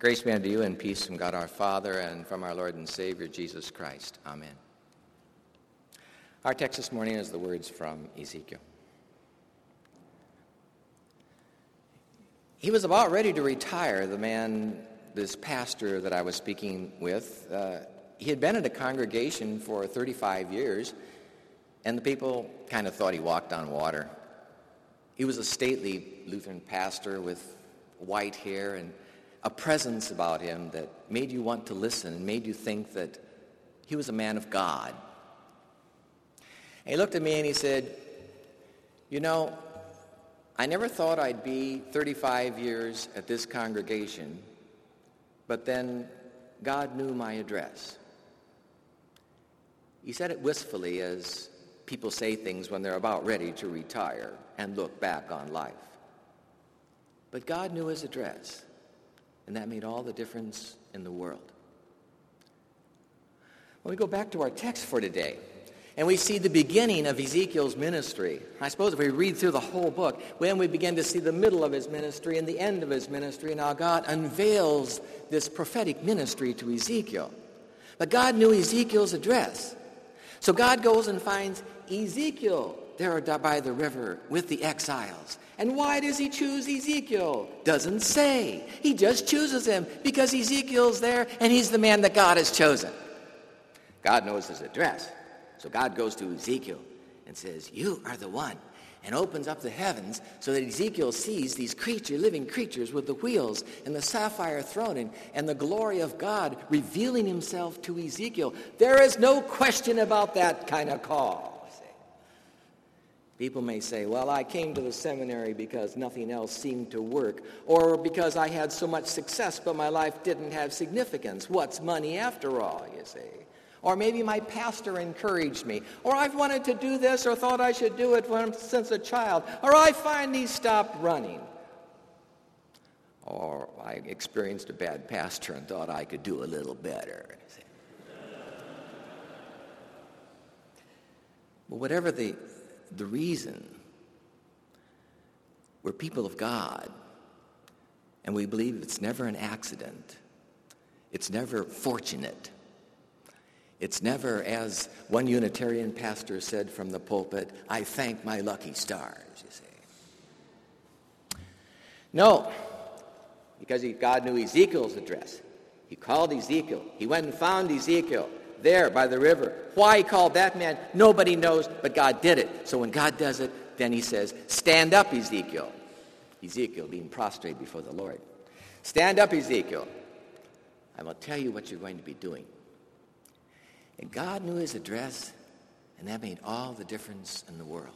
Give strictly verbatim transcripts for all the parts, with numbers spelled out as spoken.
Grace be unto you and peace from God our Father and from our Lord and Savior Jesus Christ. Amen. Our text this morning is the words from Ezekiel. He was about ready to retire, the man, this pastor that I was speaking with. Uh, he had been at a congregation for thirty-five years, and the people kind of thought he walked on water. He was a stately Lutheran pastor with white hair and a presence about him that made you want to listen and made you think that he was a man of God. And he looked at me and he said, you know, I never thought I'd be thirty-five years at this congregation, but then God knew my address. He said it wistfully, as people say things when they're about ready to retire and look back on life. But God knew his address, and that made all the difference in the world. Well, we go back to our text for today, and we see the beginning of Ezekiel's ministry. I suppose if we read through the whole book, then we begin to see the middle of his ministry and the end of his ministry, and how God unveils this prophetic ministry to Ezekiel. But God knew Ezekiel's address. So God goes and finds Ezekiel there by the river with the exiles. And why does he choose Ezekiel? Doesn't say. He just chooses him because Ezekiel's there and he's the man that God has chosen. God knows his address. So God goes to Ezekiel and says, you are the one, and opens up the heavens so that Ezekiel sees these creature, living creatures with the wheels and the sapphire throne and, and the glory of God revealing himself to Ezekiel. There is no question about that kind of call. People may say, well, I came to the seminary because nothing else seemed to work, or because I had so much success but my life didn't have significance. What's money after all, you see? Or maybe my pastor encouraged me, or I've wanted to do this or thought I should do it when, since a child, or I finally stopped running. Or I experienced a bad pastor and thought I could do a little better. Well, whatever the The reason, we're people of God, and we believe it's never an accident. It's never fortunate. It's never, as one Unitarian pastor said from the pulpit, I thank my lucky stars, you see. No, because he, God knew Ezekiel's address. He called Ezekiel. He went and found Ezekiel there by the river. Why he called that man, nobody knows, but God did it. So when God does it, then he says, stand up, Ezekiel. Ezekiel being prostrate before the Lord. Stand up, Ezekiel. I will tell you what you're going to be doing. And God knew his address, and that made all the difference in the world.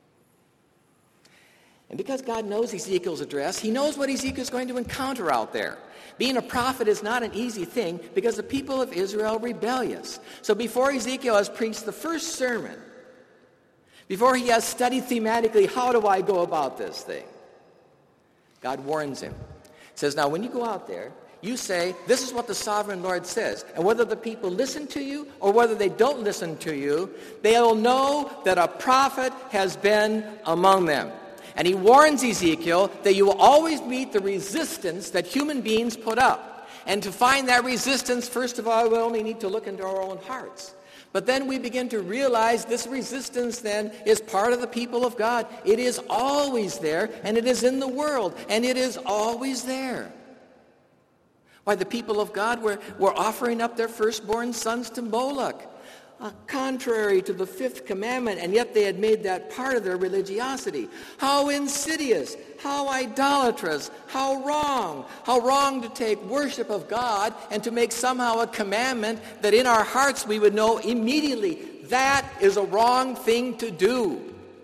And because God knows Ezekiel's address, he knows what Ezekiel's going to encounter out there. Being a prophet is not an easy thing because the people of Israel are rebellious. So before Ezekiel has preached the first sermon, before he has studied thematically, how do I go about this thing? God warns him. He says, now when you go out there, you say, this is what the sovereign Lord says. And whether the people listen to you or whether they don't listen to you, they'll know that a prophet has been among them. And he warns Ezekiel that you will always meet the resistance that human beings put up. And to find that resistance, first of all, we only need to look into our own hearts. But then we begin to realize this resistance then is part of the people of God. It is always there, and it is in the world, and it is always there. Why, the people of God were, were offering up their firstborn sons to Moloch, Uh, contrary to the fifth commandment, and yet they had made that part of their religiosity. How insidious, how idolatrous, how wrong, how wrong to take worship of God and to make somehow a commandment that in our hearts we would know immediately that is a wrong thing to do.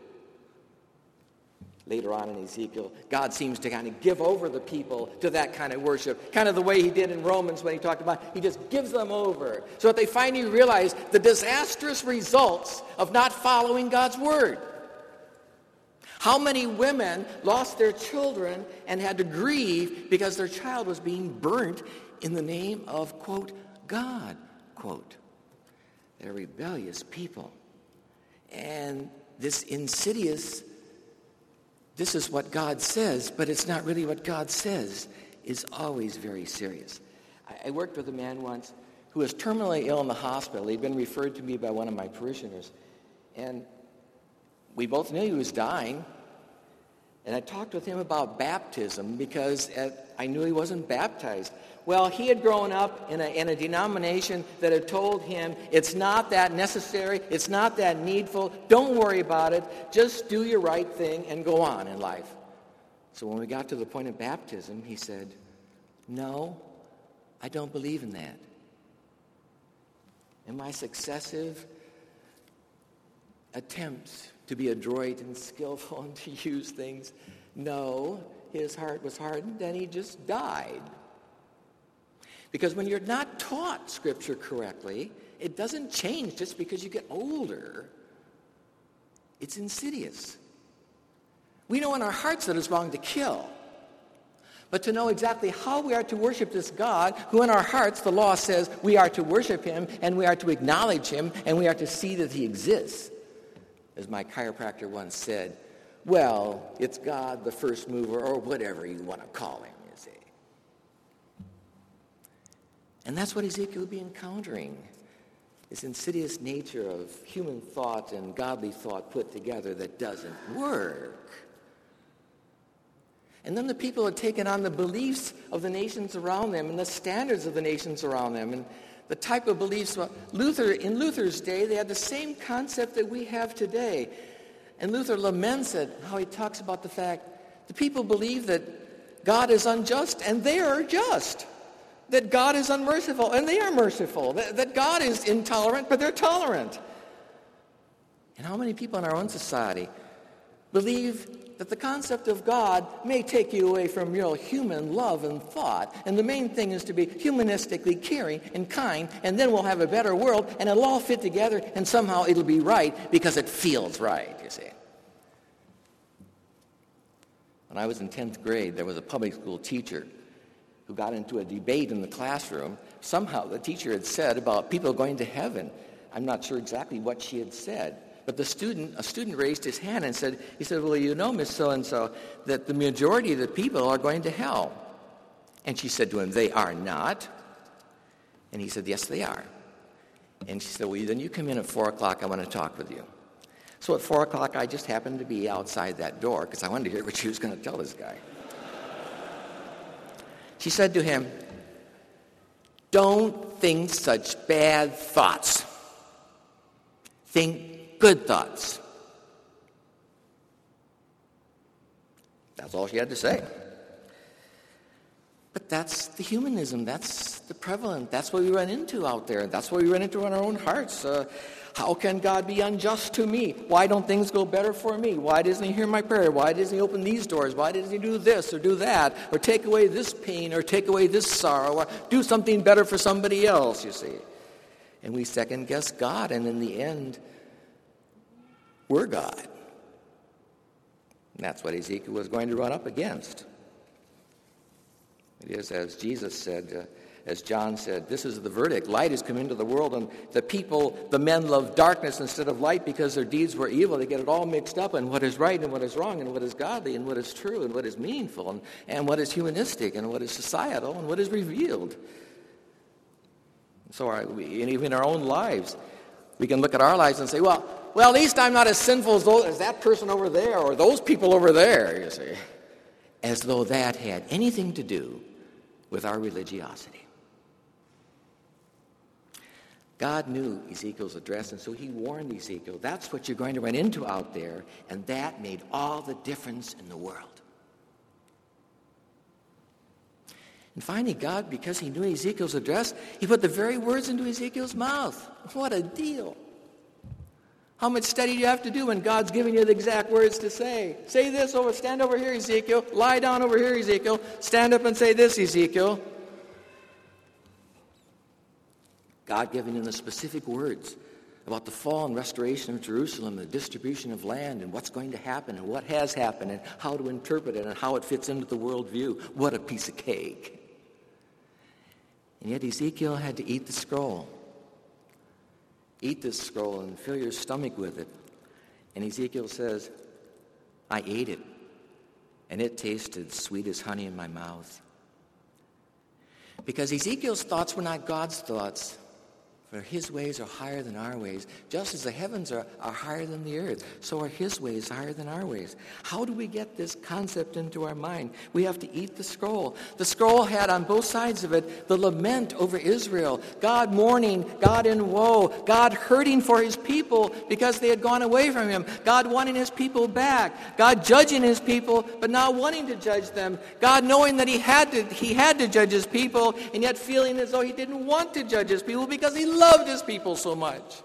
Later on in Ezekiel, God seems to kind of give over the people to that kind of worship, kind of the way he did in Romans when he talked about, he just gives them over so that they finally realize the disastrous results of not following God's word. How many women lost their children and had to grieve because their child was being burnt in the name of, quote, God, quote. They're rebellious people. And this insidious This is what God says, but it's not really what God says. is always very serious. I, I worked with a man once who was terminally ill in the hospital. He'd been referred to me by one of my parishioners. And we both knew he was dying. And I talked with him about baptism because at, I knew he wasn't baptized. Well, he had grown up in a, in a denomination that had told him, it's not that necessary, it's not that needful, don't worry about it, just do your right thing and go on in life. So when we got to the point of baptism, he said, no, I don't believe in that. And my successive attempts to be adroit and skillful and to use things, no, his heart was hardened and he just died. Because when you're not taught Scripture correctly, it doesn't change just because you get older. It's insidious. We know in our hearts that it's wrong to kill. But to know exactly how we are to worship this God, who in our hearts, the law says, we are to worship him, and we are to acknowledge him, and we are to see that he exists. As my chiropractor once said, well, it's God, the first mover, or whatever you want to call him, you see. And that's what Ezekiel will be encountering, this insidious nature of human thought and godly thought put together that doesn't work. And then the people had taken on the beliefs of the nations around them and the standards of the nations around them and the type of beliefs. Well, Luther, in Luther's day, they had the same concept that we have today. And Luther laments it, how he talks about the fact the people believe that God is unjust and they are just. That God is unmerciful and they are merciful. That, that God is intolerant but they're tolerant. And how many people in our own society believe that the concept of God may take you away from real human love and thought, and the main thing is to be humanistically caring and kind, and then we'll have a better world, and it'll all fit together, and somehow it'll be right because it feels right, you see. When I was in tenth grade, there was a public school teacher who got into a debate in the classroom. Somehow the teacher had said about people going to heaven. I'm not sure exactly what she had said. But the student, a student raised his hand and said, he said, well, you know, Miss So-and-so, that the majority of the people are going to hell. And she said to him, they are not. And he said, yes, they are. And she said, well, then you come in at four o'clock. I want to talk with you. So at four o'clock, I just happened to be outside that door because I wanted to hear what she was going to tell this guy. She said to him, don't think such bad thoughts. Think good thoughts. That's all she had to say. But that's the humanism. That's the prevalent. That's what we run into out there. That's what we run into in our own hearts. Uh, how can God be unjust to me? Why don't things go better for me? Why doesn't he hear my prayer? Why doesn't he open these doors? Why doesn't he do this or do that? Or take away this pain or take away this sorrow or do something better for somebody else, you see. And we second guess God, and in the end, we're God. And that's what Ezekiel was going to run up against. It is, as Jesus said, uh, as John said, this is the verdict. Light has come into the world, and the people, the men love darkness instead of light because their deeds were evil. They get it all mixed up in what is right and what is wrong and what is godly and what is true and what is meaningful and, and what is humanistic and what is societal and what is revealed. So our, we, and even in our own lives, we can look at our lives and say, well, well, at least I'm not as sinful as, those, as that person over there or those people over there, you see. As though that had anything to do with our religiosity. God knew Ezekiel's address, and so he warned Ezekiel, that's what you're going to run into out there, and that made all the difference in the world. And finally, God, because he knew Ezekiel's address, he put the very words into Ezekiel's mouth. What a deal. How much study do you have to do when God's giving you the exact words to say? Say this over, stand over here, Ezekiel. Lie down over here, Ezekiel. Stand up and say this, Ezekiel. God giving him the specific words about the fall and restoration of Jerusalem, the distribution of land, and what's going to happen, and what has happened, and how to interpret it, and how it fits into the worldview. What a piece of cake. And yet Ezekiel had to eat the scroll. Eat this scroll and fill your stomach with it. And Ezekiel says, I ate it, and it tasted sweet as honey in my mouth. Because Ezekiel's thoughts were not God's thoughts. For his ways are higher than our ways. Just as the heavens are, are higher than the earth, so are his ways higher than our ways. How do we get this concept into our mind? We have to eat the scroll. The scroll had on both sides of it the lament over Israel. God mourning, God in woe, God hurting for his people because they had gone away from him. God wanting his people back. God judging his people, but not wanting to judge them. God knowing that he had to, he had to judge his people, and yet feeling as though he didn't want to judge his people because he loved loved his people so much.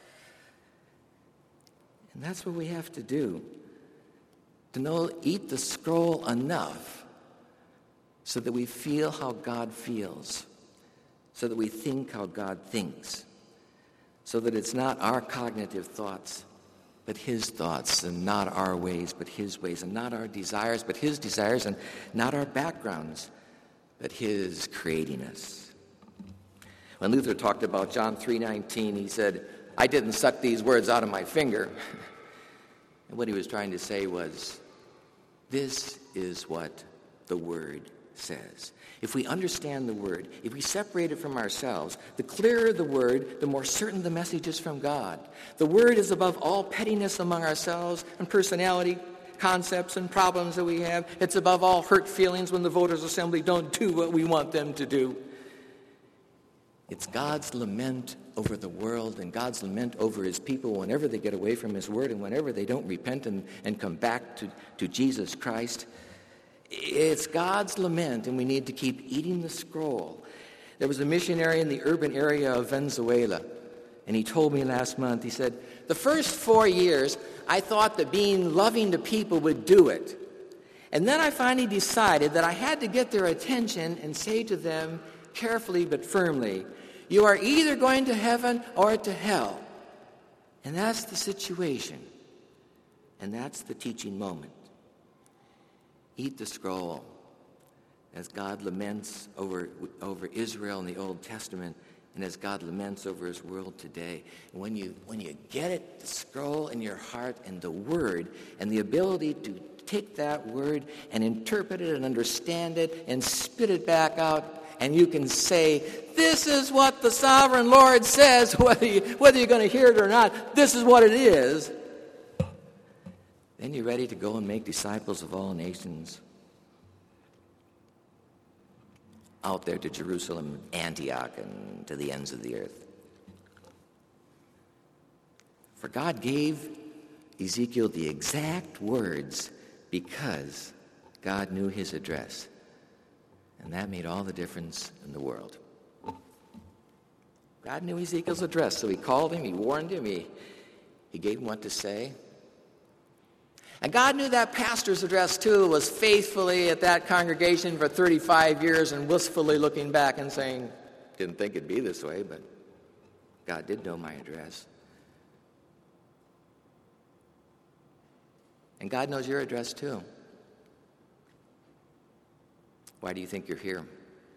And that's what we have to do. To know, eat the scroll enough so that we feel how God feels, so that we think how God thinks, so that it's not our cognitive thoughts, but his thoughts, and not our ways, but his ways, and not our desires, but his desires, and not our backgrounds, but his creating us. When Luther talked about John three nineteen, he said, I didn't suck these words out of my finger. And what he was trying to say was, this is what the Word says. If we understand the Word, if we separate it from ourselves, the clearer the Word, the more certain the message is from God. The Word is above all pettiness among ourselves and personality, concepts and problems that we have. It's above all hurt feelings when the voters' assembly don't do what we want them to do. It's God's lament over the world and God's lament over his people whenever they get away from his word and whenever they don't repent and, and come back to, to Jesus Christ. It's God's lament, and we need to keep eating the scroll. There was a missionary in the urban area of Venezuela, and he told me last month, he said, the first four years, I thought that being loving to people would do it. And then I finally decided that I had to get their attention and say to them, carefully but firmly, you are either going to heaven or to hell. And that's the situation. And that's the teaching moment. Eat the scroll as God laments over, over Israel in the Old Testament and as God laments over his world today. And when you, when you get it, the scroll in your heart and the word and the ability to take that word and interpret it and understand it and spit it back out, and you can say, this is what the sovereign Lord says, whether, you, whether you're going to hear it or not, this is what it is. Then you're ready to go and make disciples of all nations. Out there to Jerusalem, Antioch, and to the ends of the earth. For God gave Ezekiel the exact words because God knew his address. And that made all the difference in the world. God knew Ezekiel's address, so he called him, he warned him, he, he gave him what to say. And God knew that pastor's address, too, was faithfully at that congregation for thirty-five years and wistfully looking back and saying, didn't think it'd be this way, but God did know my address. And God knows your address, too. Why do you think you're here?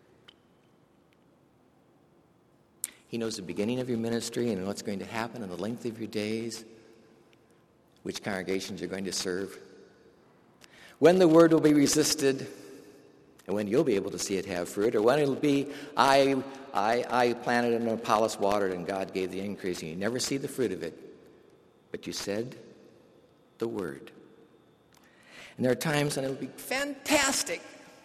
He knows the beginning of your ministry and what's going to happen and the length of your days, which congregations you're going to serve, when the word will be resisted, and when you'll be able to see it have fruit, or when it'll be, I, I, I planted and Apollos watered and God gave the increase, and you never see the fruit of it, but you said the word. And there are times when it'll be fantastic.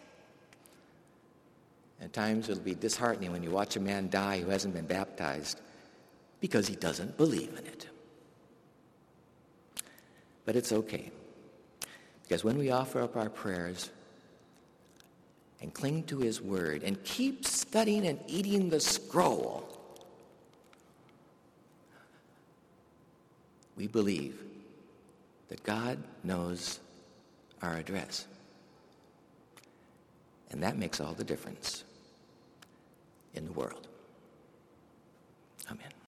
At times it'll be disheartening when you watch a man die who hasn't been baptized because he doesn't believe in it. But it's okay. Because when we offer up our prayers and cling to his word and keep studying and eating the scroll, we believe that God knows our address. And that makes all the difference in the world.